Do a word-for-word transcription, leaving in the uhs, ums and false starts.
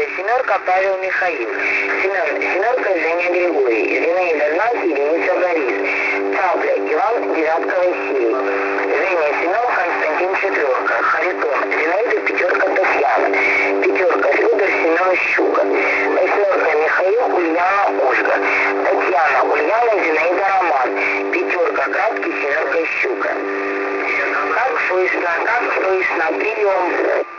Колода, семерка, Павел Михаил. Семен, семерка, Женя Григорий. Зинаида, знак, единица, Борис. Цапля, Иван, девятка, Василий. Женя, Семен, Константин, четверка. Харитон, Зинаида, пятерка, Татьяна. Пятерка, Федор, Семен, Щука. Восьмерка, Михаил, Ульяна, Ольга. Татьяна, Ульяна, Зинаида, Роман. Пятерка, Краткий, семерка, Щука. Как слышно, как слышно, прием.